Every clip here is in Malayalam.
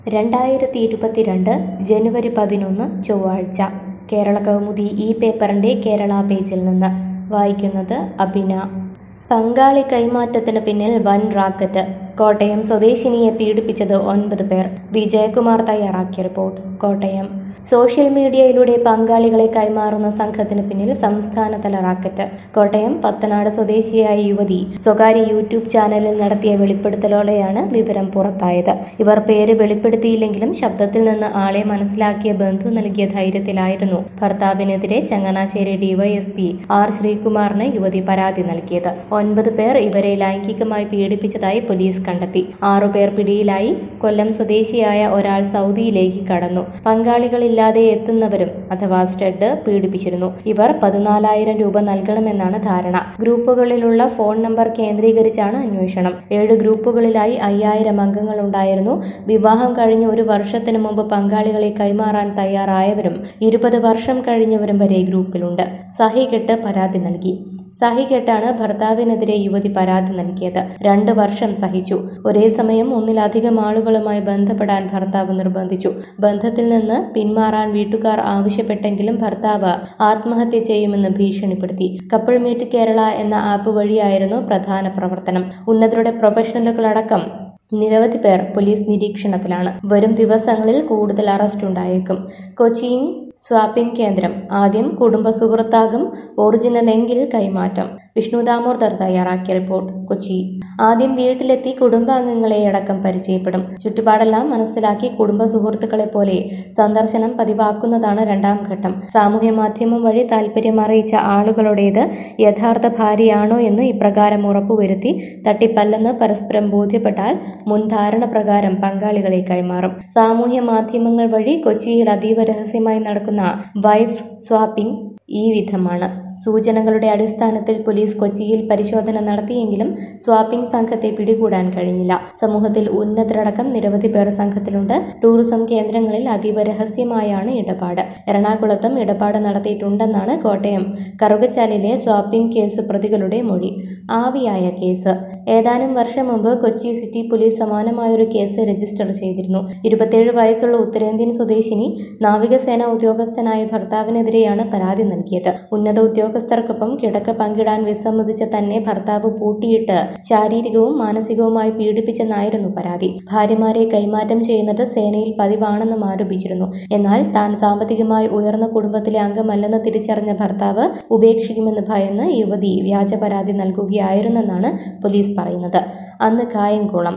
2022 ജനുവരി 11 ചൊവ്വാഴ്ച കേരള കൗമുദി ഈ പേപ്പറിന്റെ കേരള പേജിൽ നിന്ന് വായിക്കുന്നത് അഭിന. പങ്കാളി കൈമാറ്റത്തിന് പിന്നിൽ വൻ റാക്കറ്റ്. കോട്ടയം സ്വദേശിനിയെ പീഡിപ്പിച്ചത് 9 പേർ. വിജയകുമാർ തയ്യാറാക്കിയ റിപ്പോർട്ട്. കോട്ടയം. സോഷ്യൽ മീഡിയയിലൂടെ പങ്കാളികളെ കൈമാറുന്ന സംഘത്തിന് പിന്നിൽ സംസ്ഥാനതല റാക്കറ്റ്. കോട്ടയം പത്തനാട് സ്വദേശിയായ യുവതി സ്വകാര്യ യൂട്യൂബ് ചാനലിൽ നടത്തിയ വെളിപ്പെടുത്തലോടെയാണ് വിവരം പുറത്തായത്. ഇവർ പേര് വെളിപ്പെടുത്തിയില്ലെങ്കിലും ശബ്ദത്തിൽ നിന്ന് ആളെ മനസ്സിലാക്കിയ ബന്ധു നൽകിയ ധൈര്യത്തിലായിരുന്നു ഭർത്താവിനെതിരെ ചങ്ങനാശ്ശേരി ഡിവൈഎസ്പി ആർ ശ്രീകുമാറിന് യുവതി പരാതി നൽകിയത്. 9 പേർ ഇവരെ ലൈംഗികമായി പീഡിപ്പിച്ചതായി പോലീസ് കണ്ടെത്തി. 6 പേർ പിടിയിലായി. കൊല്ലം സ്വദേശിയായ ഒരാൾ സൗദിയിലേക്ക് കടന്നു. പങ്കാളികളില്ലാതെ എത്തുന്നവരും അഥവാ സ്റ്റഡ് പീഡിപ്പിച്ചിരുന്നു. ഇവർ 14,000 രൂപ നൽകണമെന്നാണ് ധാരണ. ഗ്രൂപ്പുകളിലുള്ള ഫോൺ നമ്പർ കേന്ദ്രീകരിച്ചാണ് അന്വേഷണം. 7 ഗ്രൂപ്പുകളിലായി 5,000 അംഗങ്ങളുണ്ടായിരുന്നു. വിവാഹം കഴിഞ്ഞ് 1 വർഷത്തിന് മുമ്പ് പങ്കാളികളെ കൈമാറാൻ തയ്യാറായവരും 20 വർഷം കഴിഞ്ഞവരും വരെ ഗ്രൂപ്പിലുണ്ട്. സഹികെട്ട് പരാതി നൽകി. സഹികെട്ടാണ് ഭർത്താവിനെതിരെ യുവതി പരാതി നൽകിയത്. 2 വർഷം സഹിച്ചു. ഒരേ സമയം ഒന്നിലധികം ആളുകളുമായി ബന്ധപ്പെടാൻ ഭർത്താവ് നിർബന്ധിച്ചു. ബന്ധത്തിൽ നിന്ന് പിന്മാറാൻ വീട്ടുകാർ ആവശ്യപ്പെട്ടെങ്കിലും ഭർത്താവ് ആത്മഹത്യ ചെയ്യുമെന്ന് ഭീഷണിപ്പെടുത്തി. കപ്പിൾ മീറ്റ് കേരള എന്ന ആപ്പ് വഴിയായിരുന്നു പ്രധാന പ്രവർത്തനം. ഉന്നതരുടെ പ്രൊഫഷണലുകളടക്കം നിരവധി പേർ പോലീസ് നിരീക്ഷണത്തിലാണ്. വരും ദിവസങ്ങളിൽ കൂടുതൽ അറസ്റ്റ് ഉണ്ടായേക്കും. കൊച്ചിയിൽ സ്വാപ്പിംഗ് കേന്ദ്രം. ആദ്യം കുടുംബ സുഹൃത്താകും. ഒറിജിനൽ എങ്കിൽ കൈമാറ്റം. വിഷ്ണു ദാമോദർ തയ്യാറാക്കിയ റിപ്പോർട്ട്. കൊച്ചി. ആദ്യം വീട്ടിലെത്തി കുടുംബാംഗങ്ങളെ അടക്കം പരിചയപ്പെടും. ചുറ്റുപാടെല്ലാം മനസ്സിലാക്കി കുടുംബ സുഹൃത്തുക്കളെ പോലെ സന്ദർശനം പതിവാക്കുന്നതാണ് 2ാം ഘട്ടം. സാമൂഹ്യ മാധ്യമം വഴി താല്പര്യം അറിയിച്ച ആളുകളുടേത് യഥാർത്ഥ ഭാര്യയാണോ എന്ന് ഇപ്രകാരം ഉറപ്പുവരുത്തി തട്ടിപ്പല്ലെന്ന് പരസ്പരം ബോധ്യപ്പെട്ടാൽ മുൻധാരണ പ്രകാരം പങ്കാളികളെ കൈമാറും. സാമൂഹ്യ മാധ്യമങ്ങൾ വഴി കൊച്ചിയിൽ അതീവ രഹസ്യമായി നടക്കുന്ന വൈഫ് സ്വാപ്പിംഗ് ഈ വിധമാണ്. സൂചനകളുടെ അടിസ്ഥാനത്തിൽ പോലീസ് കൊച്ചിയിൽ പരിശോധന നടത്തിയെങ്കിലും സ്വാപ്പിംഗ് സംഘത്തെ പിടികൂടാൻ കഴിഞ്ഞില്ല. സമൂഹത്തിൽ ഉന്നതരടക്കം നിരവധി പേർ സംഘത്തിലുണ്ട്. ടൂറിസം കേന്ദ്രങ്ങളിൽ അതീവ രഹസ്യമായാണ് ഇടപാട്. എറണാകുളത്തും ഇടപാട് നടത്തിയിട്ടുണ്ടെന്നാണ് കോട്ടയം കറുകച്ചാലിലെ സ്വാപ്പിംഗ് കേസ് പ്രതികളുടെ മൊഴി. ആവിയായ കേസ്. ഏതാനും വർഷം മുമ്പ് കൊച്ചി സിറ്റി പോലീസ് സമാനമായൊരു കേസ് രജിസ്റ്റർ ചെയ്തിരുന്നു. 27 വയസ്സുള്ള ഉത്തരേന്ത്യൻ സ്വദേശിനി നാവികസേന ഉദ്യോഗസ്ഥനായ ഭർത്താവിനെതിരെയാണ് പരാതി നൽകിയത്. ഉന്നത ഉദ്യോഗസ്ഥർക്കൊപ്പം കിടക്ക പങ്കിടാൻ വിസമ്മതിച്ച തന്നെ ഭർത്താവ് പൂട്ടിയിട്ട് ശാരീരികവും മാനസികവുമായി പീഡിപ്പിച്ചെന്നായിരുന്നു പരാതി. ഭാര്യമാരെ കൈമാറ്റം ചെയ്യുന്നത് സേനയിൽ പതിവാണെന്നും ആരോപിച്ചിരുന്നു. എന്നാൽ താൻ സാമ്പത്തികമായി ഉയർന്ന കുടുംബത്തിലെ അംഗമല്ലെന്ന് തിരിച്ചറിഞ്ഞ ഭർത്താവ് ഉപേക്ഷിക്കുമെന്ന് ഭയന്ന് യുവതി വ്യാജ പരാതി നൽകുകയായിരുന്നെന്നാണ് പോലീസ് പറയുന്നത്. അന്ന് കായംകുളം.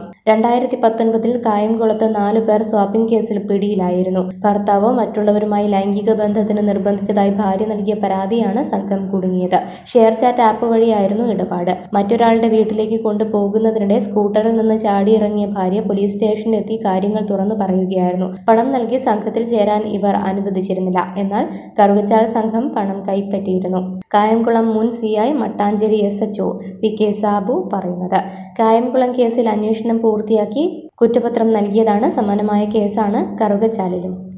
2019 കായംകുളത്ത് 4 പേർ സ്വാപ്പിംഗ് കേസിൽ പിടിയിലായിരുന്നു. ഭർത്താവോ മറ്റുള്ളവരുമായി ലൈംഗിക ബന്ധത്തിന് നിർബന്ധിച്ചതായി ഭാര്യ നൽകിയ പരാതിയാണ് സംഘം കുടുങ്ങിയത്. ഷെയർ ചാറ്റ് ആപ്പ് വഴിയായിരുന്നു ഇടപാട്. മറ്റൊരാളുടെ വീട്ടിലേക്ക് കൊണ്ടുപോകുന്നതിനിടെ സ്കൂട്ടറിൽ നിന്ന് ചാടിയിറങ്ങിയ ഭാര്യ പോലീസ് സ്റ്റേഷനിലെത്തി കാര്യങ്ങൾ തുറന്നു പറയുകയായിരുന്നു. പണം നൽകി സംഘത്തിൽ ചേരാൻ ഇവർ അനുവദിച്ചിരുന്നില്ല. എന്നാൽ കറുകച്ചാൽ സംഘം പണം കൈപ്പറ്റിയിരുന്നു. കായംകുളം മുൻ CI Mattancherry SHO PK Sabu പറയുന്നത്. കായംകുളം കേസിൽ അന്വേഷണം പൂർത്തിയാക്കി കുറ്റപത്രം നൽകിയതാണ്. സമാനമായ കേസാണ് കറുകച്ചാലിലും.